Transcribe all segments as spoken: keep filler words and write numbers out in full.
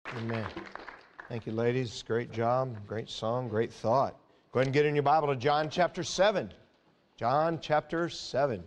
Amen. Thank you, ladies. Great job, great song, great thought. Go ahead and get in your Bible to John chapter seven. John chapter seven.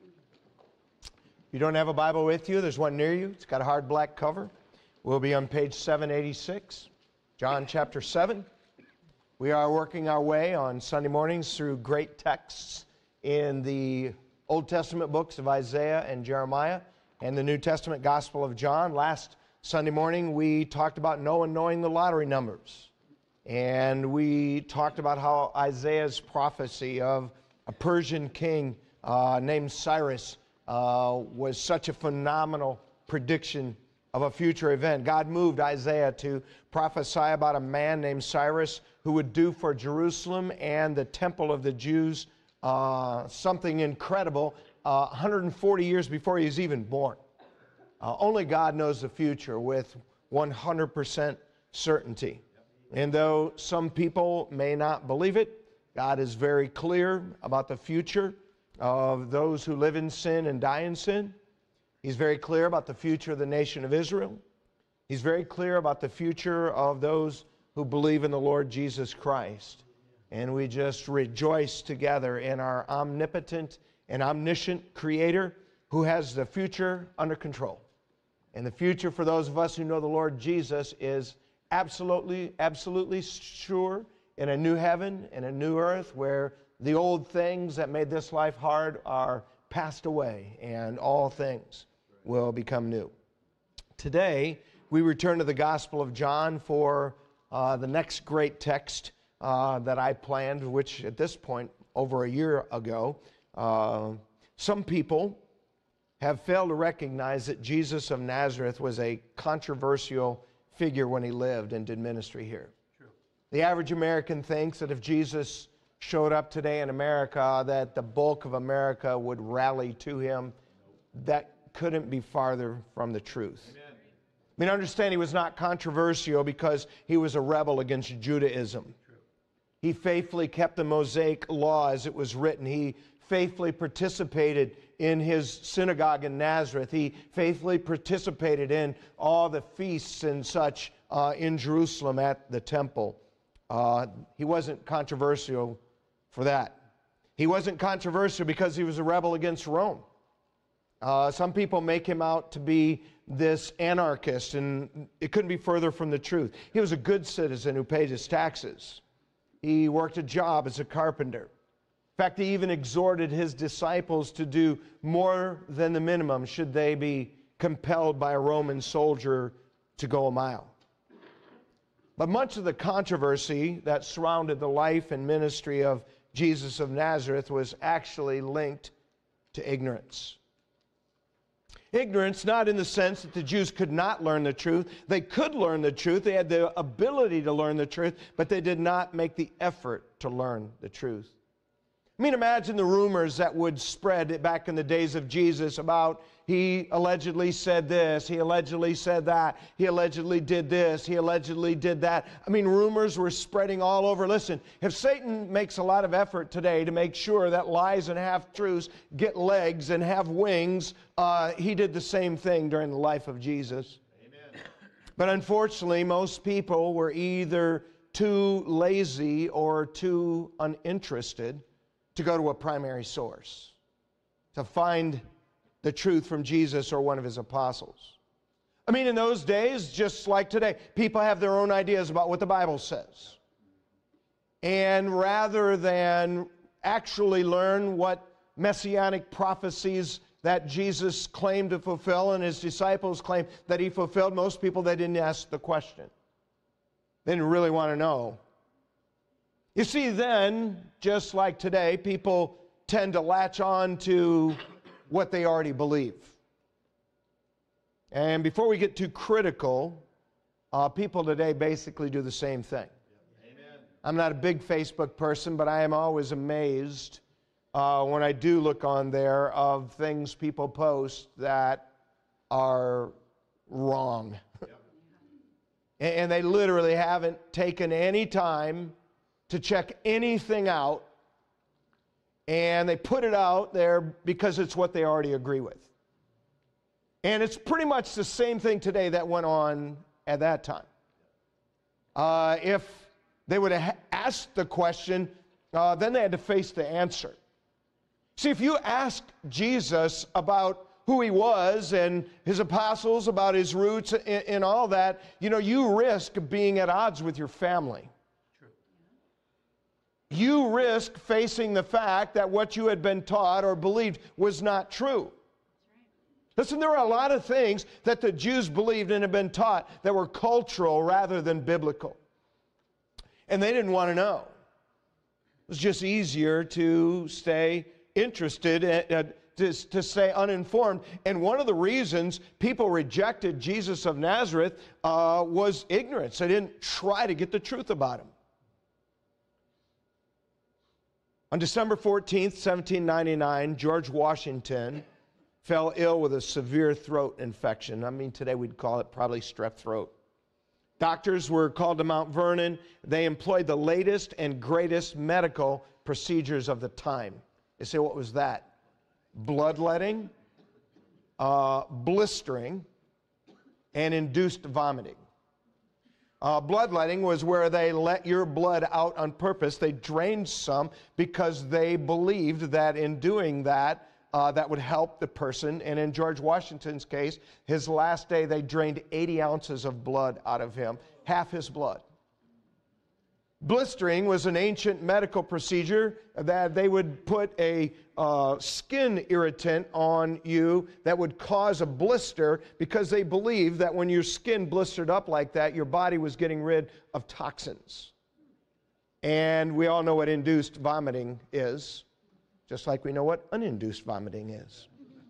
If you don't have a Bible with you, there's one near you. It's got a hard black cover. We'll be on page seven eighty-six. John chapter seven. We are working our way on Sunday mornings through great texts in the Old Testament books of Isaiah and Jeremiah and the New Testament Gospel of John. Last Sunday morning we talked about Noah knowing the lottery numbers. And we talked about how Isaiah's prophecy of a Persian king uh, named Cyrus uh, was such a phenomenal prediction of a future event. God moved Isaiah to prophesy about a man named Cyrus who would do for Jerusalem and the temple of the Jews uh, something incredible uh, one hundred forty years before he was even born. Uh, only God knows the future with one hundred percent certainty. And though some people may not believe it, God is very clear about the future of those who live in sin and die in sin. He's very clear about the future of the nation of Israel. He's very clear about the future of those who believe in the Lord Jesus Christ. And we just rejoice together in our omnipotent and omniscient Creator who has the future under control. And the future for those of us who know the Lord Jesus is absolutely, absolutely sure in a new heaven and a new earth where the old things that made this life hard are passed away and all things will become new. Today, we return to the Gospel of John for uh, the next great text uh, that I planned, which at this point, over a year ago, uh, some people have failed to recognize that Jesus of Nazareth was a controversial figure when he lived and did ministry here. True. The average American thinks that if Jesus showed up today in America, that the bulk of America would rally to him. That couldn't be farther from the truth. Amen. I mean, understand he was not controversial because he was a rebel against Judaism. True. He faithfully kept the Mosaic law as it was written. He faithfully participated in his synagogue in Nazareth. He faithfully participated in all the feasts and such uh, in Jerusalem at the temple. Uh, he wasn't controversial for that. He wasn't controversial because he was a rebel against Rome. Uh, some people make him out to be this anarchist, and it couldn't be further from the truth. He was a good citizen who paid his taxes. He worked a job as a carpenter. In fact, he even exhorted his disciples to do more than the minimum should they be compelled by a Roman soldier to go a mile. But much of the controversy that surrounded the life and ministry of Jesus of Nazareth was actually linked to ignorance. Ignorance, not in the sense that the Jews could not learn the truth. They could learn the truth. They had the ability to learn the truth, but they did not make the effort to learn the truth. I mean, imagine the rumors that would spread back in the days of Jesus about he allegedly said this, he allegedly said that, he allegedly did this, he allegedly did that. I mean, rumors were spreading all over. Listen, if Satan makes a lot of effort today to make sure that lies and half-truths get legs and have wings, uh, he did the same thing during the life of Jesus. Amen. But unfortunately, most people were either too lazy or too uninterested to go to a primary source, to find the truth from Jesus or one of his apostles. I mean, in those days, just like today, people have their own ideas about what the Bible says. And rather than actually learn what messianic prophecies that Jesus claimed to fulfill and his disciples claimed that he fulfilled, most people, they didn't ask the question. They didn't really want to know. You see, then, just like today, people tend to latch on to what they already believe. And before we get too critical, uh, people today basically do the same thing. Amen. I'm not a big Facebook person, but I am always amazed uh, when I do look on there of things people post that are wrong. Yep. And they literally haven't taken any time to check anything out, and they put it out there because it's what they already agree with. And it's pretty much the same thing today that went on at that time. Uh, if they would have asked the question, uh, then they had to face the answer. See, if you ask Jesus about who he was and his apostles, about his roots and, and all that, you know, you risk being at odds with your family. True. You risk facing the fact that what you had been taught or believed was not true. Listen, there are a lot of things that the Jews believed and had been taught that were cultural rather than biblical. And they didn't want to know. It was just easier to stay interested and to, to stay uninformed. And one of the reasons people rejected Jesus of Nazareth uh, was ignorance. They didn't try to get the truth about him. On December fourteenth, seventeen ninety-nine, George Washington fell ill with a severe throat infection. I mean, today we'd call it probably strep throat. Doctors were called to Mount Vernon. They employed the latest and greatest medical procedures of the time. You say, what was that? Bloodletting, uh, blistering, and induced vomiting. Uh, bloodletting was where they let your blood out on purpose. They drained some because they believed that in doing that, uh, that would help the person. And in George Washington's case, his last day, they drained eighty ounces of blood out of him, half his blood. Blistering was an ancient medical procedure that they would put a uh, skin irritant on you that would cause a blister because they believed that when your skin blistered up like that, your body was getting rid of toxins. And we all know what induced vomiting is, just like we know what uninduced vomiting is.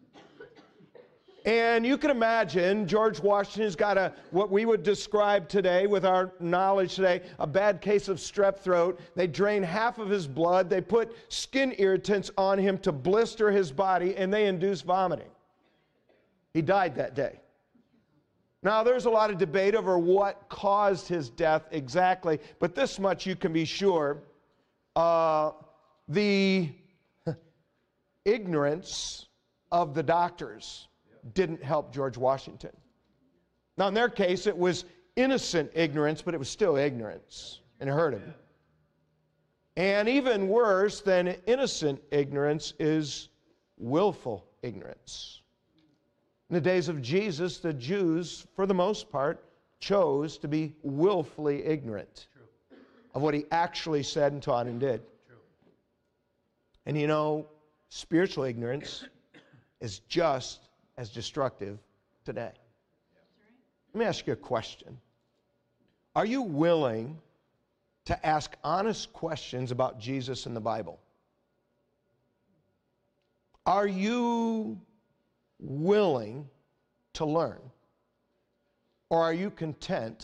And you can imagine George Washington's got a, what we would describe today with our knowledge today, a bad case of strep throat. They drained half of his blood. They put skin irritants on him to blister his body, and they induced vomiting. He died that day. Now, there's a lot of debate over what caused his death exactly, but this much you can be sure. Uh, the ignorance of the doctors didn't help George Washington. Now, in their case, it was innocent ignorance, but it was still ignorance, and it hurt him. And even worse than innocent ignorance is willful ignorance. In the days of Jesus, the Jews, for the most part, chose to be willfully ignorant True. Of what he actually said and taught and did. True. And you know, spiritual ignorance is just as destructive today. Let me ask you a question. Are you willing to ask honest questions about Jesus and the Bible? Are you willing to learn? Or are you content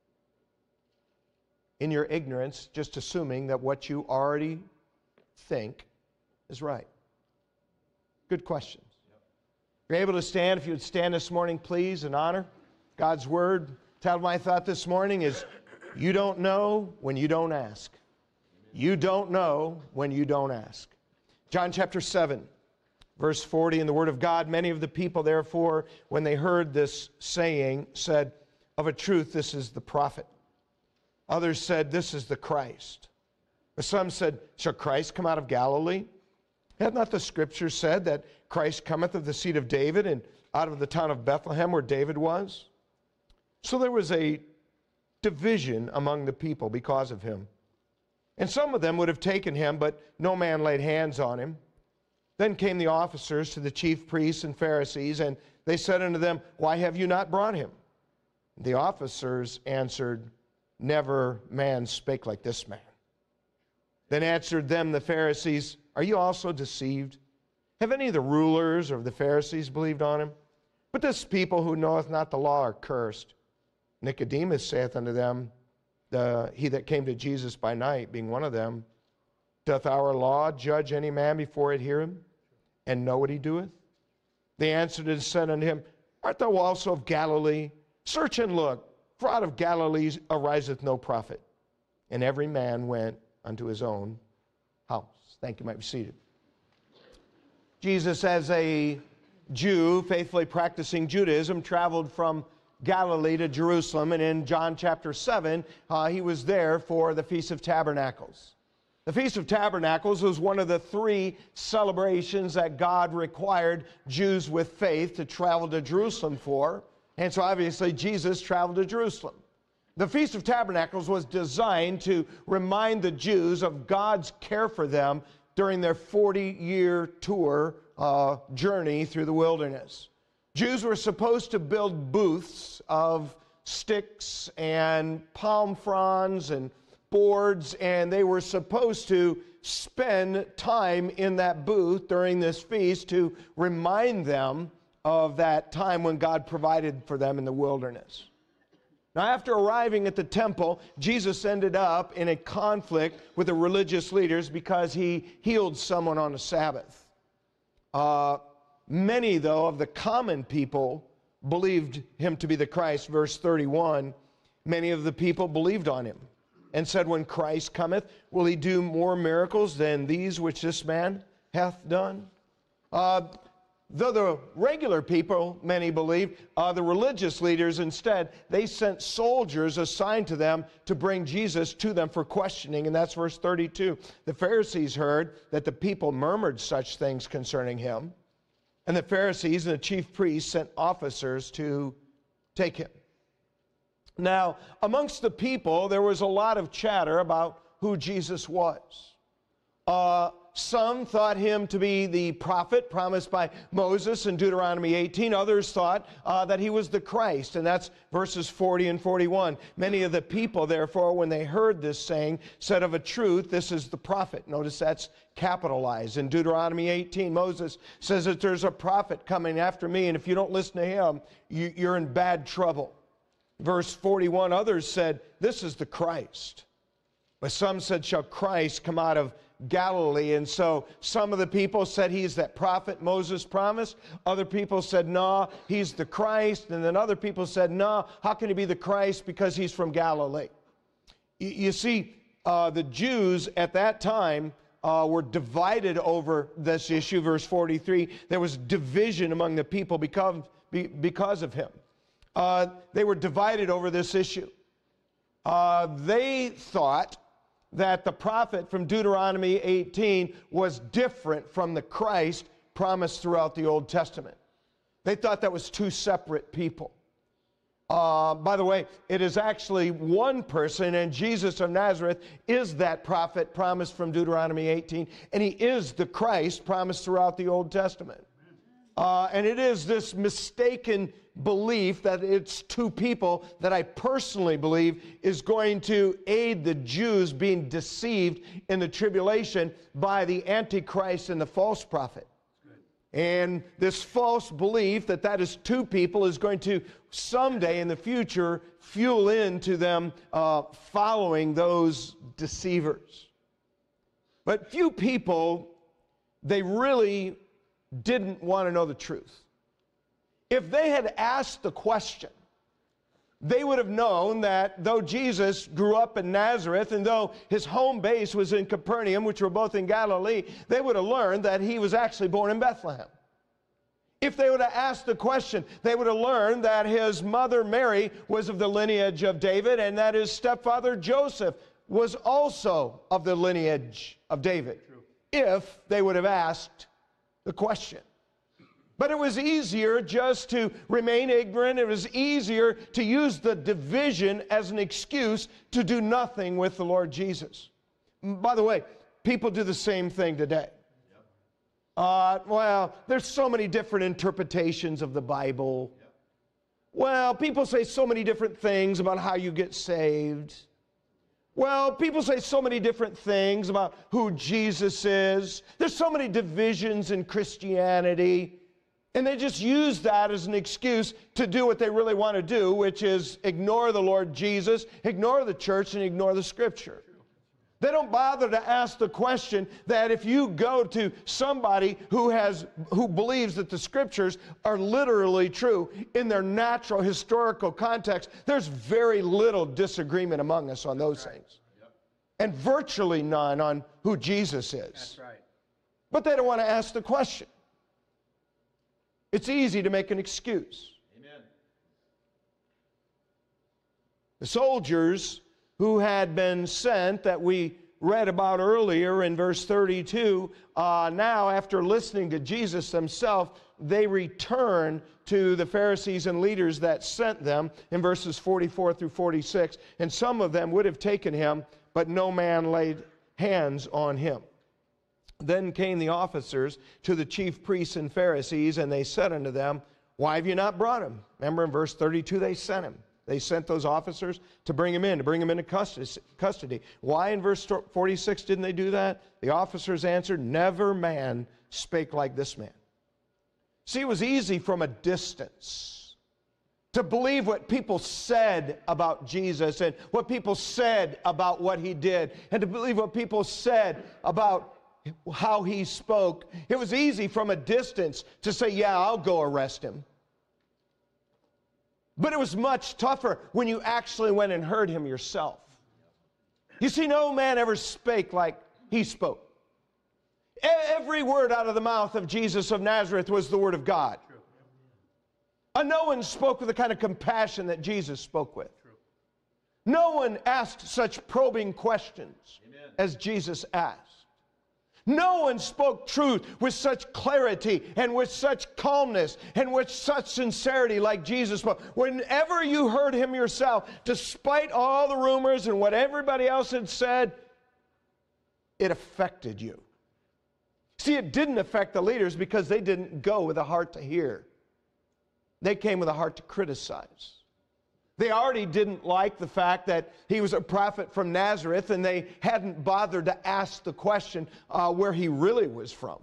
in your ignorance, just assuming that what you already think is right? Good questions. If you're able to stand, if you would stand this morning, please, in honor God's word. Title of my thought this morning is, you don't know when you don't ask. You don't know when you don't ask. John chapter seven, verse forty, in the word of God, many of the people, therefore, when they heard this saying, said, of a truth, this is the prophet. Others said, this is the Christ. But some said, shall Christ come out of Galilee? Hath not the Scripture said that Christ cometh of the seed of David and out of the town of Bethlehem where David was? So there was a division among the people because of him. And some of them would have taken him, but no man laid hands on him. Then came the officers to the chief priests and Pharisees, and they said unto them, why have you not brought him? The officers answered, never man spake like this man. Then answered them the Pharisees, are you also deceived? Have any of the rulers or the Pharisees believed on him? But this people who knoweth not the law are cursed. Nicodemus saith unto them, the, he that came to Jesus by night, being one of them, doth our law judge any man before it hear him, and know what he doeth? They answered and said unto him, art thou also of Galilee? Search and look, for out of Galilee ariseth no prophet. And every man went unto his own house. Thank you. You might be seated. Jesus, as a Jew, faithfully practicing Judaism, traveled from Galilee to Jerusalem, and in John chapter seven, uh, he was there for the Feast of Tabernacles. The Feast of Tabernacles was one of the three celebrations that God required Jews with faith to travel to Jerusalem for, and so obviously Jesus traveled to Jerusalem. The Feast of Tabernacles was designed to remind the Jews of God's care for them during their forty-year tour uh, journey through the wilderness. Jews were supposed to build booths of sticks and palm fronds and boards, and they were supposed to spend time in that booth during this feast to remind them of that time when God provided for them in the wilderness. Now, after arriving at the temple, Jesus ended up in a conflict with the religious leaders because he healed someone on a Sabbath. Uh, many, though, of the common people believed him to be the Christ. Verse thirty-one, many of the people believed on him and said, when Christ cometh, will he do more miracles than these which this man hath done? Uh, though the regular people, many believed, uh, the religious leaders instead, they sent soldiers assigned to them to bring Jesus to them for questioning, and that's verse thirty-two. The Pharisees heard that the people murmured such things concerning him, and the Pharisees and the chief priests sent officers to take him. Now, amongst the people, there was a lot of chatter about who Jesus was. Uh, some thought him to be the prophet promised by Moses in Deuteronomy eighteen. Others thought uh, that he was the Christ, and that's verses forty and forty-one. Many of the people, therefore, when they heard this saying, said of a truth, this is the prophet. Notice that's capitalized. In Deuteronomy eighteen, Moses says that there's a prophet coming after me, and if you don't listen to him, you, you're in bad trouble. Verse forty-one, others said, this is the Christ. But some said, shall Christ come out of Galilee? And so some of the people said he's that prophet Moses promised. Other people said, no, he's the Christ. And then other people said, no, how can he be the Christ? Because he's from Galilee. You, you see, uh, the Jews at that time uh, were divided over this issue. Verse forty-three, there was division among the people because, because of him. Uh, they were divided over this issue. Uh, they thought that the prophet from Deuteronomy eighteen was different from the Christ promised throughout the Old Testament. They thought that was two separate people. Uh, by the way, it is actually one person, and Jesus of Nazareth is that prophet promised from Deuteronomy eighteen, and he is the Christ promised throughout the Old Testament. Uh, and it is this mistaken belief that it's two people that I personally believe is going to aid the Jews being deceived in the tribulation by the Antichrist and the false prophet. And this false belief that that is two people is going to someday in the future fuel into them uh, following those deceivers. But few people, they really didn't want to know the truth. If they had asked the question, they would have known that though Jesus grew up in Nazareth and though his home base was in Capernaum, which were both in Galilee, they would have learned that he was actually born in Bethlehem. If they would have asked the question, they would have learned that his mother Mary was of the lineage of David and that his stepfather Joseph was also of the lineage of David. True. If they would have asked the question. But it was easier just to remain ignorant. It was easier to use the division as an excuse to do nothing with the Lord Jesus. By the way, people do the same thing today. Uh, well, there's so many different interpretations of the Bible. Well, people say so many different things about how you get saved. Well, people say so many different things about who Jesus is. There's so many divisions in Christianity. And they just use that as an excuse to do what they really want to do, which is ignore the Lord Jesus, ignore the church, and ignore the Scripture. They don't bother to ask the question that if you go to somebody who has, who believes that the Scriptures are literally true in their natural historical context, there's very little disagreement among us on those things. Yep. And virtually none on who Jesus is. That's right. But they don't want to ask the question. It's easy to make an excuse. Amen. The soldiers who had been sent that we read about earlier in verse thirty-two, uh, now after listening to Jesus himself, they return to the Pharisees and leaders that sent them in verses forty-four through forty-six. And some of them would have taken him, but no man laid hands on him. Then came the officers to the chief priests and Pharisees, and they said unto them, why have you not brought him? Remember in verse thirty-two, they sent him. They sent those officers to bring him in, to bring him into custody. Why in verse forty-six didn't they do that? The officers answered, never man spake like this man. See, it was easy from a distance to believe what people said about Jesus and what people said about what he did, and to believe what people said about how he spoke. It was easy from a distance to say, yeah, I'll go arrest him. But it was much tougher when you actually went and heard him yourself. You see, no man ever spake like he spoke. Every word out of the mouth of Jesus of Nazareth was the word of God. And no one spoke with the kind of compassion that Jesus spoke with. No one asked such probing questions Amen. As Jesus asked. No one spoke truth with such clarity and with such calmness and with such sincerity like Jesus spoke. Whenever you heard him yourself, despite all the rumors and what everybody else had said, it affected you. See, it didn't affect the leaders because they didn't go with a heart to hear. They came with a heart to criticize. They already didn't like the fact that he was a prophet from Nazareth, and they hadn't bothered to ask the question uh, where he really was from.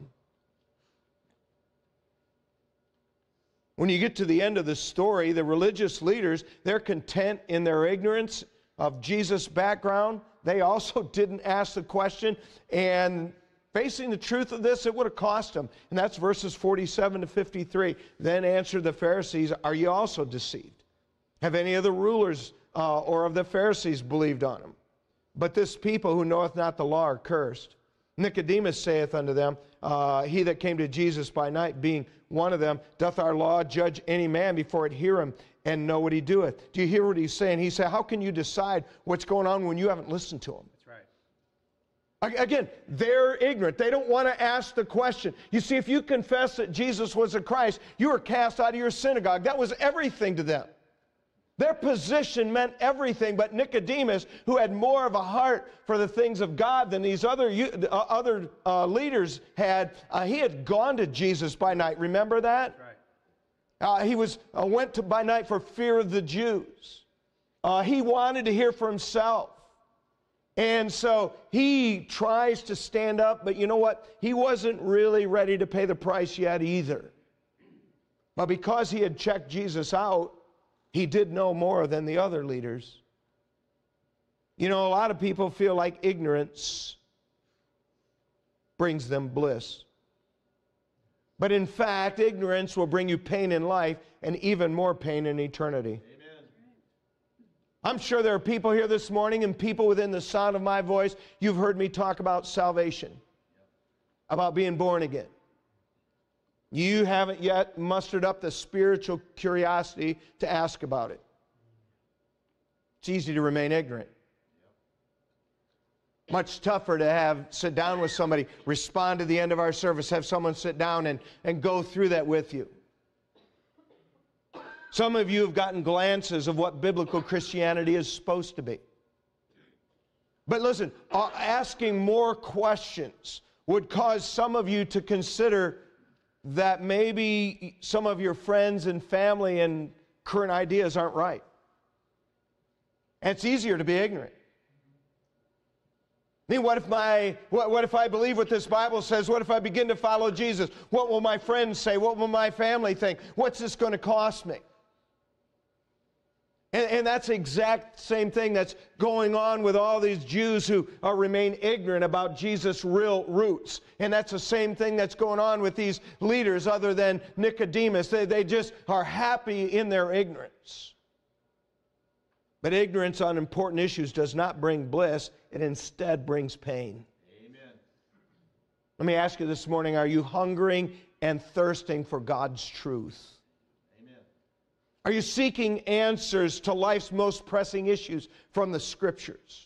When you get to the end of the story, the religious leaders, they're content in their ignorance of Jesus' background. They also didn't ask the question, and facing the truth of this, it would have cost them. And that's verses forty-seven to fifty-three. Then answered the Pharisees, are you also deceived? Have any of the rulers uh, or of the Pharisees believed on him? But this people who knoweth not the law are cursed. Nicodemus saith unto them, uh, he that came to Jesus by night, being one of them, doth our law judge any man before it hear him and know what he doeth? Do you hear what he's saying? He said, how can you decide what's going on when you haven't listened to him? That's right. Again, they're ignorant. They don't want to ask the question. You see, if you confess that Jesus was the Christ, you were cast out of your synagogue. That was everything to them. Their position meant everything, but Nicodemus, who had more of a heart for the things of God than these other, uh, other uh, leaders had, uh, he had gone to Jesus by night. Remember that? Right. Uh, he was uh, went to by night for fear of the Jews. Uh, he wanted to hear for himself. And so he tries to stand up, but you know what? He wasn't really ready to pay the price yet either. But because he had checked Jesus out, he did know more than the other leaders. You know, a lot of people feel like ignorance brings them bliss. But in fact, ignorance will bring you pain in life and even more pain in eternity. Amen. I'm sure there are people here this morning and people within the sound of my voice, you've heard me talk about salvation, about being born again. You haven't yet mustered up the spiritual curiosity to ask about it. It's easy to remain ignorant. Much tougher to have sit down with somebody, respond to the end of our service, have someone sit down and, and go through that with you. Some of you have gotten glances of what biblical Christianity is supposed to be. But listen, uh, asking more questions would cause some of you to consider that maybe some of your friends and family and current ideas aren't right. And it's easier to be ignorant. I mean, what if my, what, what if I believe what this Bible says? What if I begin to follow Jesus? What will my friends say? What will my family think? What's this going to cost me? And, and that's the exact same thing that's going on with all these Jews who are, remain ignorant about Jesus' real roots. And that's the same thing that's going on with these leaders other than Nicodemus. They, they just are happy in their ignorance. But ignorance on important issues does not bring bliss. It instead brings pain. Amen. Let me ask you this morning, are you hungering and thirsting for God's truth? Amen. Are you seeking answers to life's most pressing issues from the Scriptures?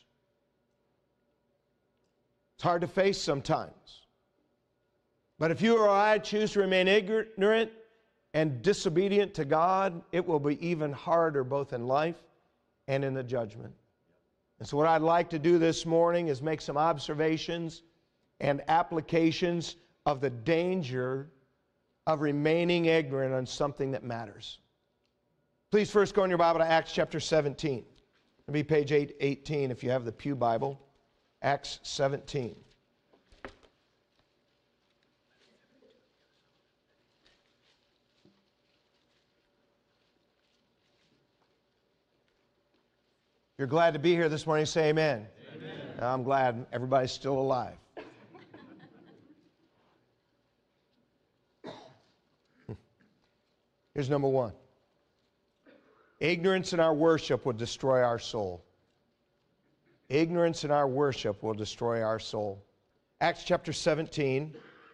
It's hard to face sometimes. But if you or I choose to remain ignorant and disobedient to God, it will be even harder both in life and in the judgment. And so what I'd like to do this morning is make some observations and applications of the danger of remaining ignorant on something that matters. Please first go in your Bible to Acts chapter seventeen. It'll be page eight eighteen if you have the Pew Bible. Acts seventeen. If you're glad to be here this morning, say amen. Amen. I'm glad everybody's still alive. Here's number one. Ignorance in our worship will destroy our soul. Ignorance in our worship will destroy our soul. Acts chapter seventeen,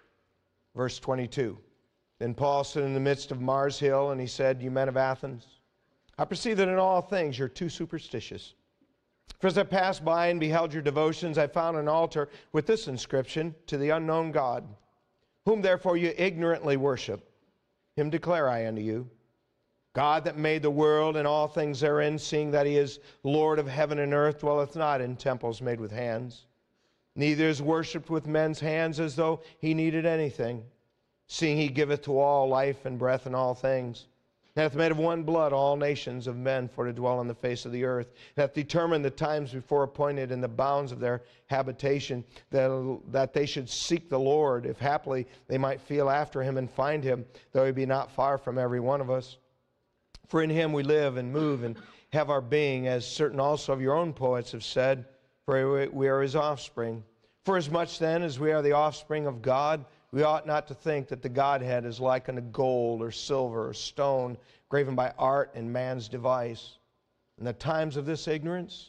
verse twenty-two. Then Paul stood in the midst of Mars Hill, and he said, "You men of Athens, I perceive that in all things you're too superstitious. For as I passed by and beheld your devotions, I found an altar with this inscription, to the unknown God, whom therefore you ignorantly worship. Him declare I unto you, God that made the world and all things therein, seeing that he is Lord of heaven and earth, dwelleth not in temples made with hands, neither is worshipped with men's hands as though he needed anything, seeing he giveth to all life and breath and all things, and hath made of one blood all nations of men for to dwell on the face of the earth, and hath determined the times before appointed and the bounds of their habitation, that, that they should seek the Lord, if haply they might feel after him and find him, though he be not far from every one of us. For in him we live and move and have our being, as certain also of your own poets have said, for we are his offspring. For as much then as we are the offspring of God, we ought not to think that the Godhead is like unto gold or silver or stone, graven by art and man's device. In the times of this ignorance,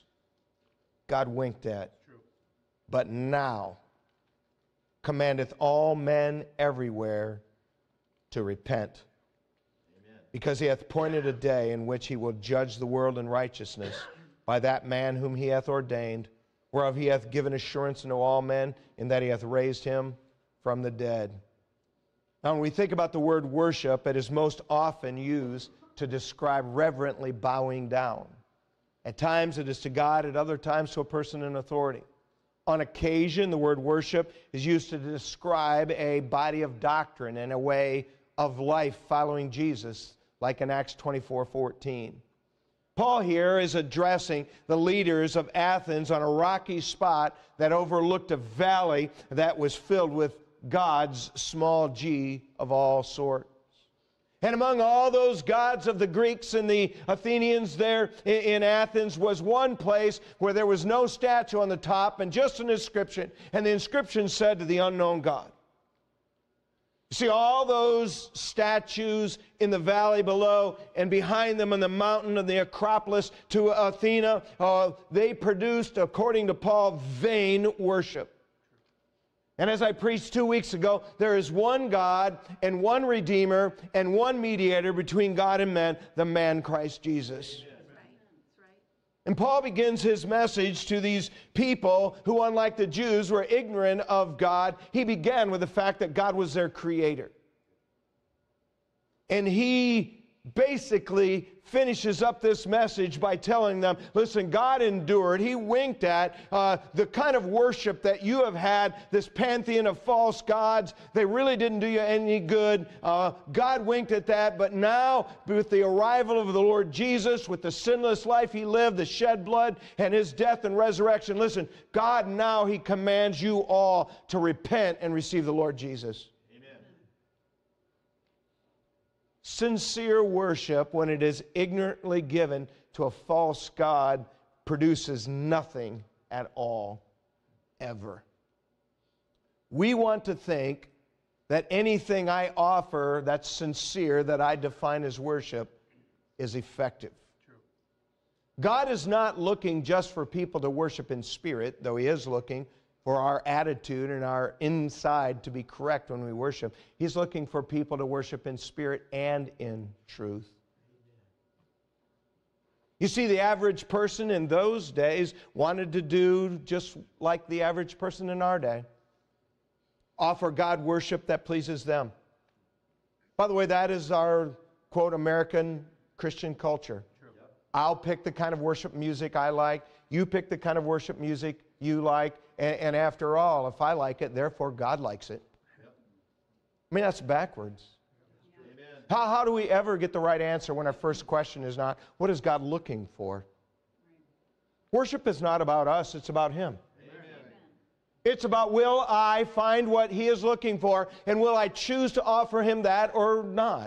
God winked at. True. But now commandeth all men everywhere to repent. Amen. Because he hath appointed a day in which he will judge the world in righteousness by that man whom he hath ordained, whereof he hath given assurance unto all men, in that he hath raised him from the dead. Now, when we think about the word worship, it is most often used to describe reverently bowing down. At times it is to God, at other times to a person in authority. On occasion, the word worship is used to describe a body of doctrine and a way of life following Jesus, like in Acts twenty-four fourteen. Paul here is addressing the leaders of Athens on a rocky spot that overlooked a valley that was filled with gods, small g, of all sorts. And among all those gods of the Greeks and the Athenians there in Athens was one place where there was no statue on the top and just an inscription. And the inscription said, to the unknown God. You see, all those statues in the valley below and behind them on the mountain of the Acropolis to Athena, uh, they produced, according to Paul, vain worship. And as I preached two weeks ago, there is one God and one Redeemer and one mediator between God and man, the man Christ Jesus. Amen. And Paul begins his message to these people who, unlike the Jews, were ignorant of God. He began with the fact that God was their creator. And he basically finishes up this message by telling them, listen, God endured, he winked at uh, the kind of worship that you have had, this pantheon of false gods. They really didn't do you any good. Uh, God winked at that, but now with the arrival of the Lord Jesus, with the sinless life he lived, the shed blood, and his death and resurrection, listen, God now, he commands you all to repent and receive the Lord Jesus. Sincere worship, when it is ignorantly given to a false god, produces nothing at all, ever. We want to think that anything I offer that's sincere, that I define as worship, is effective. True. God is not looking just for people to worship in spirit, though he is looking for our attitude and our inside to be correct when we worship. He's looking for people to worship in spirit and in truth. You see, the average person in those days wanted to do just like the average person in our day. Offer God worship that pleases them. By the way, that is our, quote, American Christian culture. True. I'll pick the kind of worship music I like. You pick the kind of worship music you like. And, and after all, if I like it, therefore God likes it. Yep. I mean, that's backwards. How, how do we ever get the right answer when our first question is not, what is God looking for? Worship is not about us, it's about Him. Amen. It's about, will I find what He is looking for, and will I choose to offer Him that or not?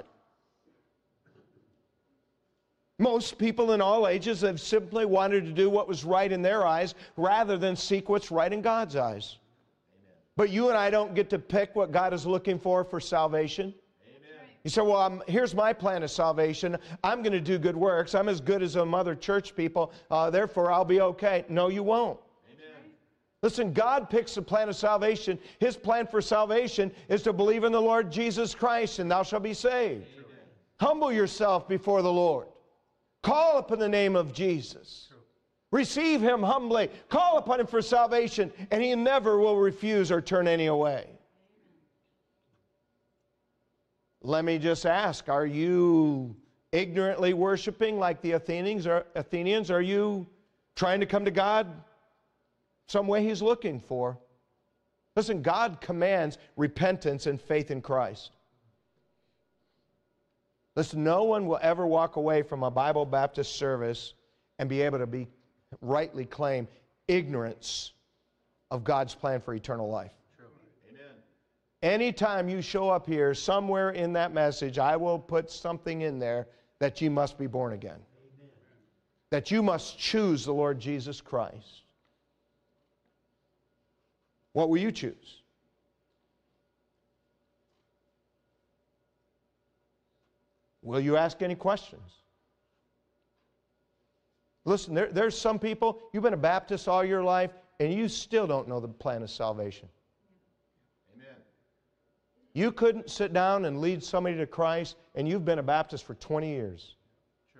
Most people in all ages have simply wanted to do what was right in their eyes rather than seek what's right in God's eyes. Amen. But you and I don't get to pick what God is looking for for salvation. You say, well, I'm, here's my plan of salvation. I'm going to do good works. I'm as good as some other church people. Uh, therefore, I'll be okay. No, you won't. Amen. Listen, God picks the plan of salvation. His plan for salvation is to believe in the Lord Jesus Christ, and thou shalt be saved. Amen. Humble yourself before the Lord. Call upon the name of Jesus. True. Receive Him humbly. Call upon Him for salvation, and He never will refuse or turn any away. Let me just ask, are you ignorantly worshiping like the Athenians? Or Athenians? Are you trying to come to God some way He's looking for? Listen, God commands repentance and faith in Christ. Listen, no one will ever walk away from a Bible Baptist service and be able to be rightly claim ignorance of God's plan for eternal life. Anytime you show up here, somewhere in that message, I will put something in there that you must be born again. Amen. That you must choose the Lord Jesus Christ. What will you choose? Will you ask any questions? Listen, there, there's some people, you've been a Baptist all your life, and you still don't know the plan of salvation. You couldn't sit down and lead somebody to Christ, and you've been a Baptist for twenty years. True.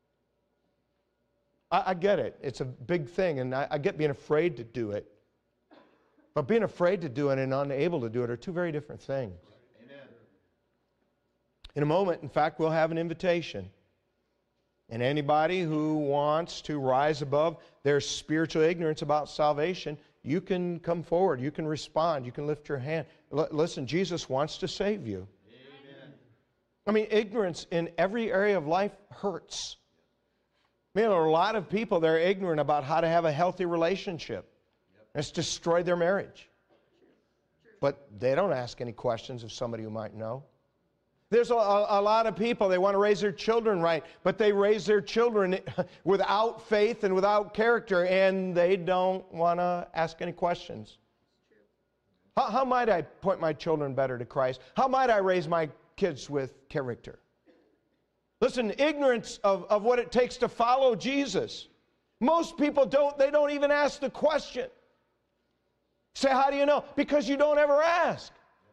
I, I get it. It's a big thing, and I, I get being afraid to do it. But being afraid to do it and unable to do it are two very different things. Amen. In a moment, in fact, we'll have an invitation. And anybody who wants to rise above their spiritual ignorance about salvation, you can come forward. You can respond. You can lift your hand. L- listen, Jesus wants to save you. Amen. I mean, ignorance in every area of life hurts. I mean, there are a lot of people that are ignorant about how to have a healthy relationship. Yep. It's destroyed their marriage. But they don't ask any questions of somebody who might know. There's a, a, a lot of people, they want to raise their children right, but they raise their children without faith and without character, and they don't want to ask any questions. How, how might I point my children better to Christ? How might I raise my kids with character? Listen, ignorance of, of what it takes to follow Jesus. Most people don't, they don't even ask the question. Say, how do you know? Because you don't ever ask.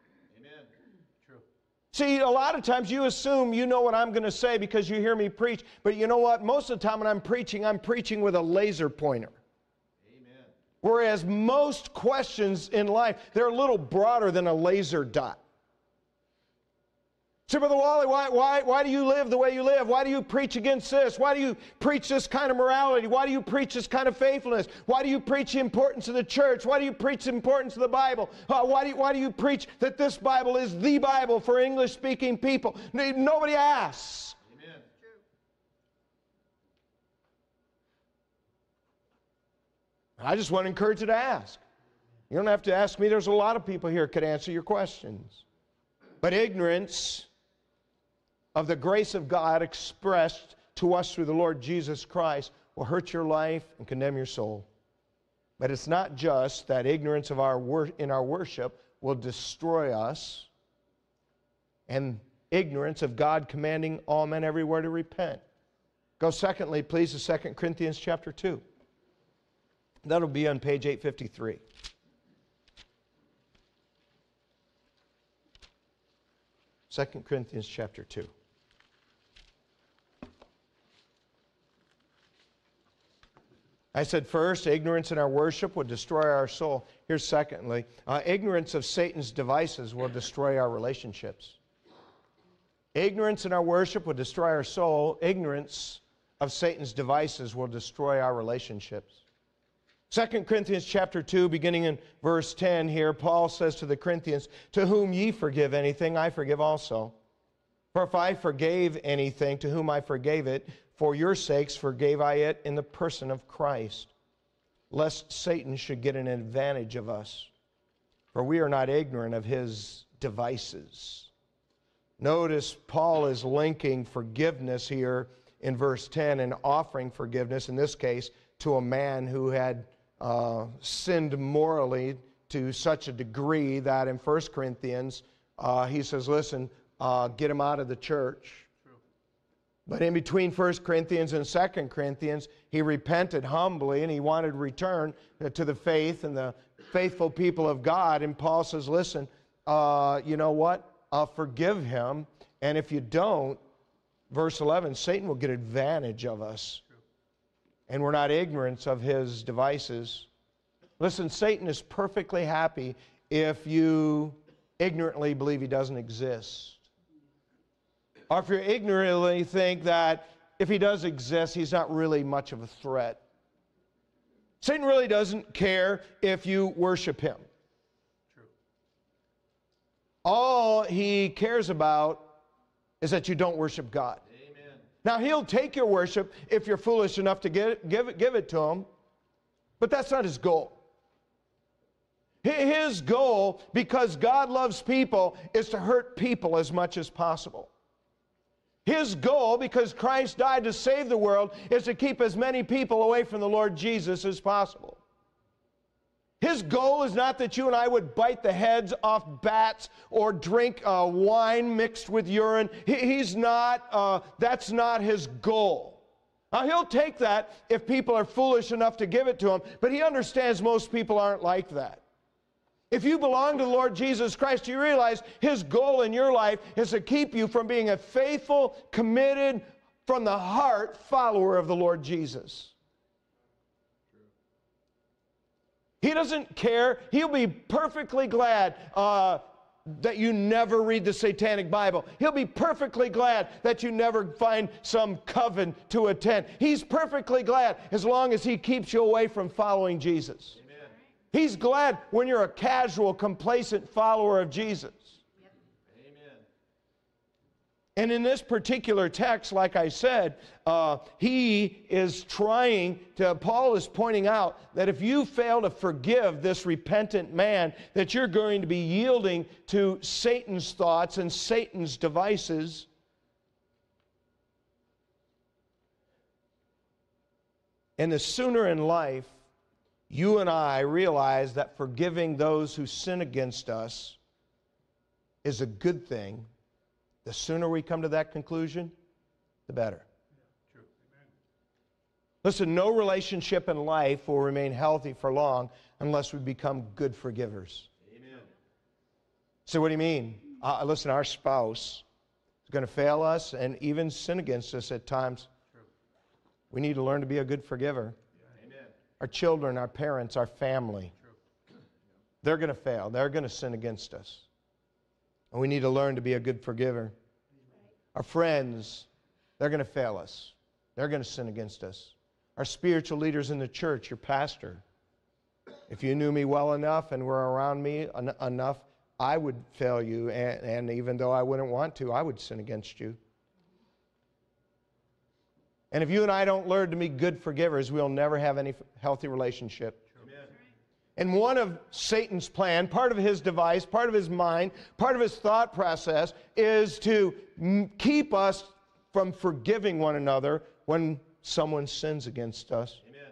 See, a lot of times you assume you know what I'm going to say because you hear me preach. But you know what? Most of the time when I'm preaching, I'm preaching with a laser pointer. Amen. Whereas most questions in life, they're a little broader than a laser dot. Say, Brother Wally, why, why, why do you live the way you live? Why do you preach against this? Why do you preach this kind of morality? Why do you preach this kind of faithfulness? Why do you preach the importance of the church? Why do you preach the importance of the Bible? Uh, why, do you, why do you preach that this Bible is the Bible for English-speaking people? Nobody asks. Amen. I just want to encourage you to ask. You don't have to ask me. There's a lot of people here who could answer your questions. But ignorance of the grace of God expressed to us through the Lord Jesus Christ will hurt your life and condemn your soul. But it's not just that ignorance of our wor- in our worship will destroy us, and ignorance of God commanding all men everywhere to repent. Go secondly, please, to Second Corinthians chapter two. That'll be on page eight fifty-three. Second Corinthians chapter two. I said first, ignorance in our worship will destroy our soul. Here's secondly, uh, ignorance of Satan's devices will destroy our relationships. Ignorance in our worship will destroy our soul. Ignorance of Satan's devices will destroy our relationships. Second Corinthians chapter two, beginning in verse ten here, Paul says to the Corinthians, "To whom ye forgive anything, I forgive also. For if I forgave anything, to whom I forgave it, for your sakes forgave I it in the person of Christ, lest Satan should get an advantage of us. For we are not ignorant of his devices." Notice Paul is linking forgiveness here in verse ten and offering forgiveness, in this case, to a man who had uh, sinned morally to such a degree that in First Corinthians, uh, he says, listen, uh, get him out of the church. True. But in between First Corinthians and Second Corinthians, he repented humbly and he wanted to return to the faith and the faithful people of God. And Paul says, listen, uh, you know what? Uh, forgive him, and if you don't, verse eleven, Satan will get advantage of us. True. And we're not ignorant of his devices. Listen, Satan is perfectly happy if you ignorantly believe he doesn't exist. Or if you ignorantly think that if he does exist, he's not really much of a threat. Satan really doesn't care if you worship him. All he cares about is that you don't worship God. Amen. Now, he'll take your worship if you're foolish enough to give it, give it, give it to him, but that's not his goal. His goal, because God loves people, is to hurt people as much as possible. His goal, because Christ died to save the world, is to keep as many people away from the Lord Jesus as possible. His goal is not that you and I would bite the heads off bats or drink uh, wine mixed with urine. He, he's not, uh, that's not his goal. Now, he'll take that if people are foolish enough to give it to him, but he understands most people aren't like that. If you belong to the Lord Jesus Christ, you realize his goal in your life is to keep you from being a faithful, committed, from the heart follower of the Lord Jesus. He doesn't care. He'll be perfectly glad uh, that you never read the Satanic Bible. He'll be perfectly glad that you never find some coven to attend. He's perfectly glad as long as he keeps you away from following Jesus. Amen. He's glad when you're a casual, complacent follower of Jesus. And in this particular text, like I said, uh, he is trying to, Paul is pointing out that if you fail to forgive this repentant man, that you're going to be yielding to Satan's thoughts and Satan's devices. And the sooner in life you and I realize that forgiving those who sin against us is a good thing, the sooner we come to that conclusion, the better. Yeah, true. Amen. Listen, no relationship in life will remain healthy for long unless we become good forgivers. Amen. So what do you mean? Uh, listen, our spouse is going to fail us and even sin against us at times. True. We need to learn to be a good forgiver. Yeah. Amen. Our children, our parents, our family, True. They're going to fail. They're going to sin against us. And we need to learn to be a good forgiver. Our friends, they're going to fail us. They're going to sin against us. Our spiritual leaders in the church, your pastor. If you knew me well enough and were around me en- enough, I would fail you. And, and even though I wouldn't want to, I would sin against you. And if you and I don't learn to be good forgivers, we'll never have any healthy relationship. And one of Satan's plan, part of his device, part of his mind, part of his thought process is to m- keep us from forgiving one another when someone sins against us. Amen.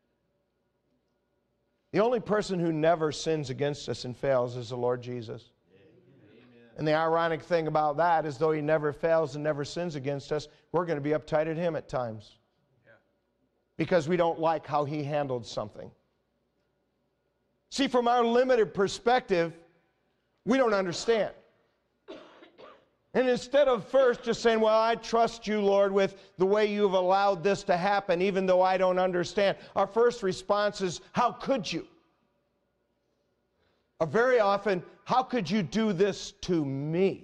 The only person who never sins against us and fails is the Lord Jesus. Amen. And the ironic thing about that is though he never fails and never sins against us, we're going to be uptight at him at times. Yeah. Because we don't like how he handled something. See, from our limited perspective, we don't understand. And instead of first just saying, well, I trust you, Lord, with the way you've allowed this to happen, even though I don't understand, our first response is, how could you? Or very often, how could you do this to me?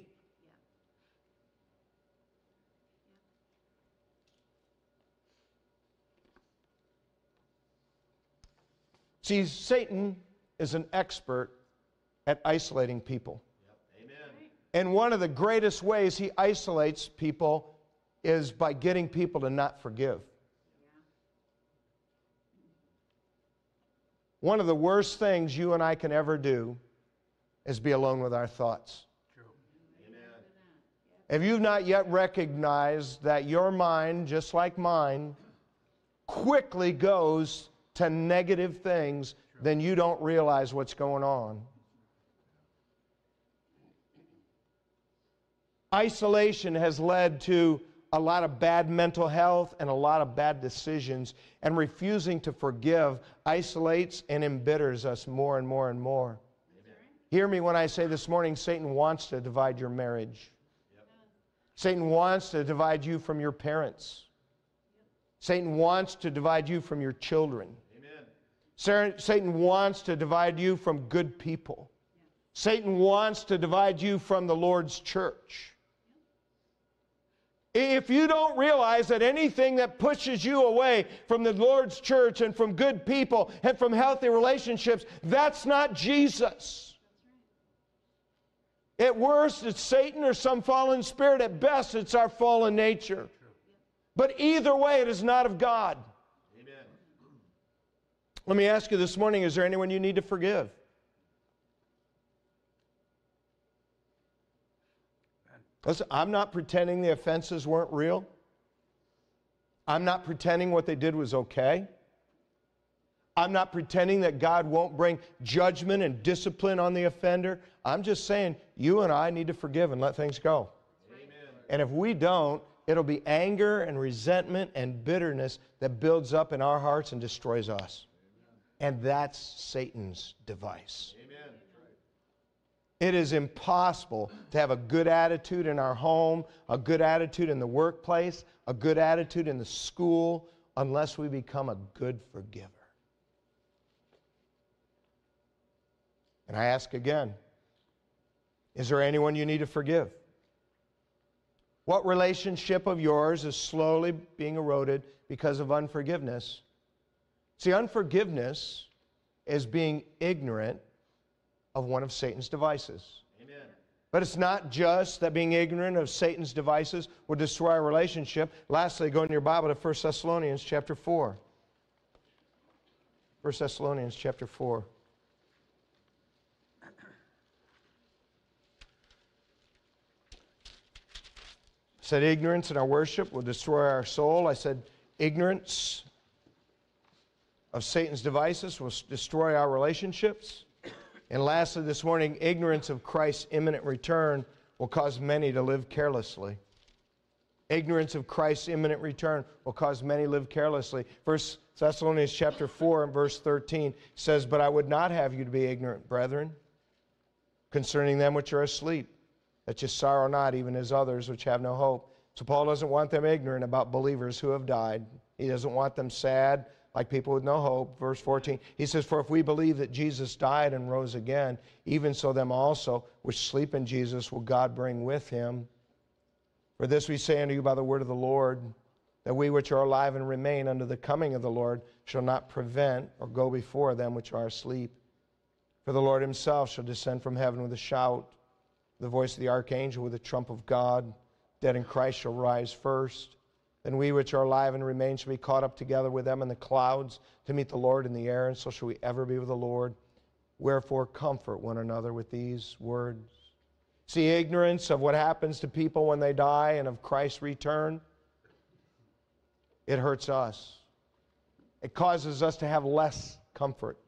See, Satan is an expert at isolating people. And one of the greatest ways he isolates people is by getting people to not forgive. One of the worst things you and I can ever do is be alone with our thoughts. True. If you've not yet recognized that your mind, just like mine, quickly goes to negative things, True. Then you don't realize what's going on. Isolation has led to a lot of bad mental health and a lot of bad decisions, and refusing to forgive isolates and embitters us more and more and more. Amen. Hear me when I say this morning, Satan wants to divide your marriage. Yep. Satan wants to divide you from your parents. Yep. Satan wants to divide you from your children. Amen. Satan wants to divide you from good people. Yep. Satan wants to divide you from the Lord's church. If you don't realize that anything that pushes you away from the Lord's church and from good people and from healthy relationships, that's not Jesus. At worst, it's Satan or some fallen spirit. At best, it's our fallen nature. But either way, it is not of God. Amen. Let me ask you this morning, is there anyone you need to forgive? Listen, I'm not pretending the offenses weren't real. I'm not pretending what they did was okay. I'm not pretending that God won't bring judgment and discipline on the offender. I'm just saying you and I need to forgive and let things go. Amen. And if we don't, it'll be anger and resentment and bitterness that builds up in our hearts and destroys us. Amen. And that's Satan's device. Amen. It is impossible to have a good attitude in our home, a good attitude in the workplace, a good attitude in the school, unless we become a good forgiver. And I ask again, is there anyone you need to forgive? What relationship of yours is slowly being eroded because of unforgiveness? See, unforgiveness is being ignorant of one of Satan's devices. Amen. But it's not just that being ignorant of Satan's devices will destroy our relationship. Lastly, go in your Bible to First Thessalonians chapter four. First Thessalonians chapter four. I said ignorance in our worship will destroy our soul. I said ignorance of Satan's devices will destroy our relationships. And lastly, this morning, ignorance of Christ's imminent return will cause many to live carelessly. Ignorance of Christ's imminent return will cause many to live carelessly. First Thessalonians chapter four and verse thirteen says, "But I would not have you to be ignorant, brethren, concerning them which are asleep, that you sorrow not, even as others which have no hope." So Paul doesn't want them ignorant about believers who have died. He doesn't want them sad, like people with no hope. Verse fourteen, he says, "For if we believe that Jesus died and rose again, even so them also which sleep in Jesus will God bring with him. For this we say unto you by the word of the Lord, that we which are alive and remain unto the coming of the Lord shall not prevent or go before them which are asleep. For the Lord himself shall descend from heaven with a shout, the voice of the archangel, with the trump of God. Dead in Christ shall rise first. Then we which are alive and remain shall be caught up together with them in the clouds to meet the Lord in the air, and so shall we ever be with the Lord. Wherefore comfort one another with these words." See, ignorance of what happens to people when they die and of Christ's return, it hurts us. It causes us to have less comfort.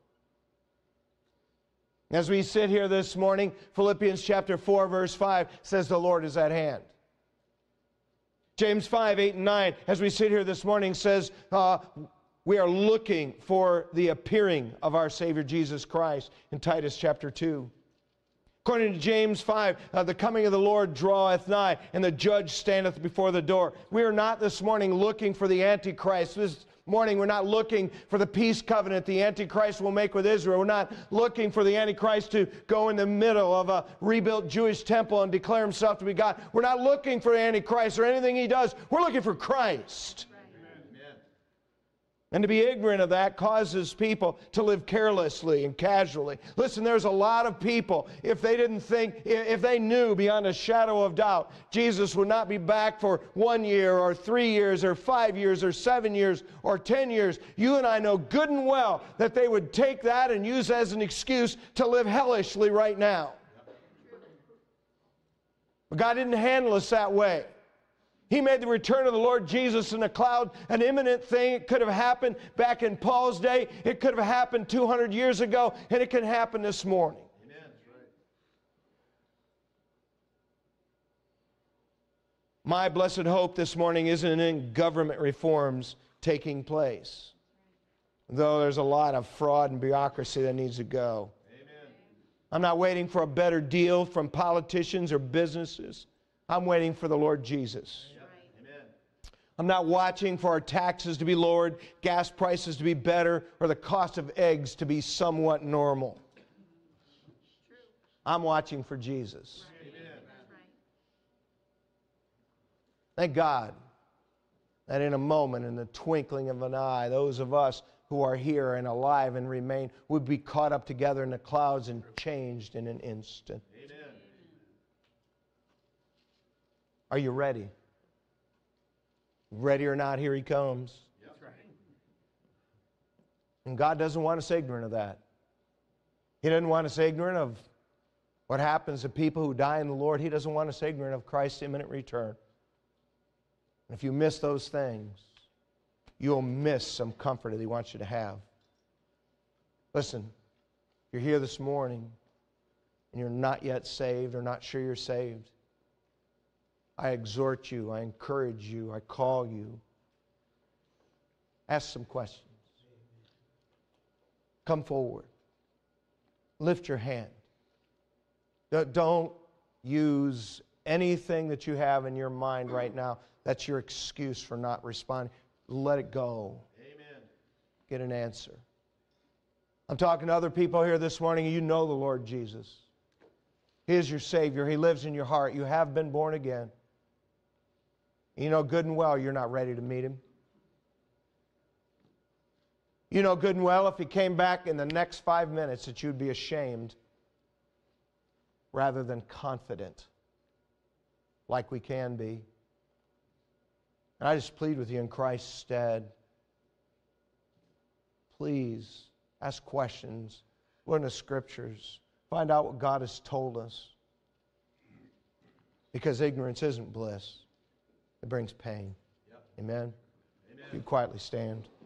As we sit here this morning, Philippians chapter four, verse five says the Lord is at hand. James five, eight, and nine, as we sit here this morning, says uh, we are looking for the appearing of our Savior Jesus Christ in Titus chapter two. According to James five, uh, the coming of the Lord draweth nigh, and the judge standeth before the door. We are not this morning looking for the Antichrist. This morning we're not looking for the peace covenant the Antichrist will make with Israel. We're not looking for the Antichrist to go in the middle of a rebuilt Jewish temple and declare himself to be God. We're not looking for the Antichrist or anything he does. We're looking for Christ. And to be ignorant of that causes people to live carelessly and casually. Listen, there's a lot of people, if they didn't think, if they knew beyond a shadow of doubt, Jesus would not be back for one year or three years or five years or seven years or ten years, you and I know good and well that they would take that and use as an excuse to live hellishly right now. But God didn't handle us that way. He made the return of the Lord Jesus in a cloud an imminent thing. It could have happened back in Paul's day. It could have happened two hundred years ago, and it can happen this morning. Amen. That's right. My blessed hope this morning isn't in government reforms taking place, though there's a lot of fraud and bureaucracy that needs to go. Amen. I'm not waiting for a better deal from politicians or businesses. I'm waiting for the Lord Jesus. I'm not watching for our taxes to be lowered, gas prices to be better, or the cost of eggs to be somewhat normal. I'm watching for Jesus. Amen. Thank God that in a moment, in the twinkling of an eye, those of us who are here and alive and remain would be caught up together in the clouds and changed in an instant. Amen. Are you ready? Ready or not, here he comes. That's right. And God doesn't want us ignorant of that. He doesn't want us ignorant of what happens to people who die in the Lord. He doesn't want us ignorant of Christ's imminent return. And if you miss those things, you'll miss some comfort that he wants you to have. Listen, if you're here this morning and you're not yet saved or not sure you're saved, I exhort you, I encourage you, I call you. Ask some questions. Come forward. Lift your hand. Don't use anything that you have in your mind right now that's your excuse for not responding. Let it go. Amen. Get an answer. I'm talking to other people here this morning, and you know the Lord Jesus. He is your Savior. He lives in your heart. You have been born again. You know good and well you're not ready to meet Him. You know good and well if He came back in the next five minutes that you'd be ashamed rather than confident like we can be. And I just plead with you in Christ's stead. Please ask questions. Learn the Scriptures. Find out what God has told us. Because ignorance isn't bliss. It brings pain. Yep. Amen? Amen. You quietly stand.